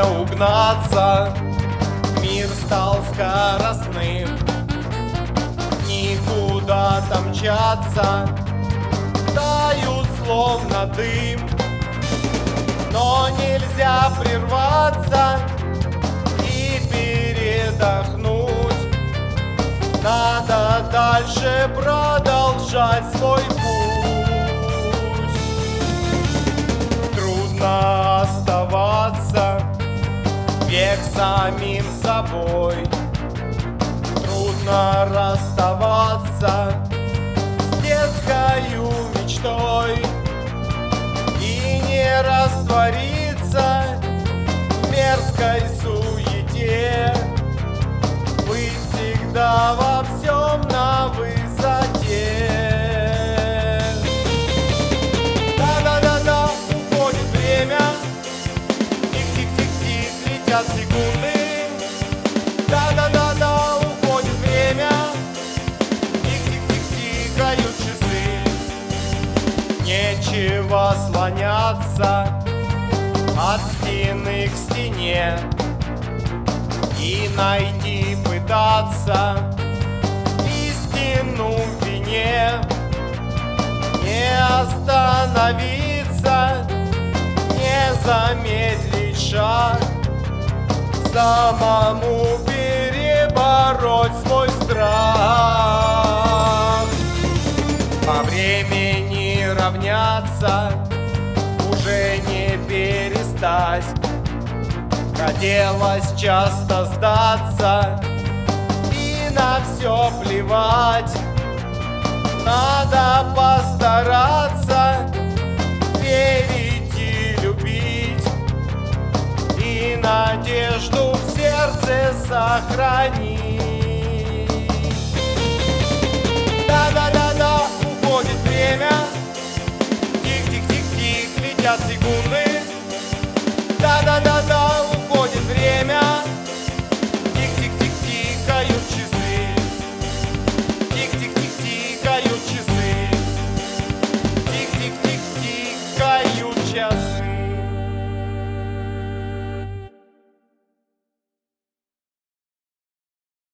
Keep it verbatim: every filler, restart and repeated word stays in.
не угнаться. Мир стал скоростным, никуда там мчаться. Тают словно дым, но нельзя прерваться и передохнуть. Надо дальше продолжать свой путь. Трудно оставаться век самим собой. Трудно расставаться с детскою мечтой и не раствориться в мерзкой суете. Быть всегда во всем на высоте. Да-да-да-да, уходит время, тик-тик-тик-тик, летят секунды. Да-да-да-да, уходит время, тик-тик-тик-тик, тикают часы. Нечего слоняться от стены к стене и найти пытаться истину в вине. Не остановиться, не замедлить шаг, самому перебороть свой страх. По времени равняться уже не перестать. Хотелось часто сдаться и на все плевать. Надо постараться верить и любить, и надежду в сердце сохранить.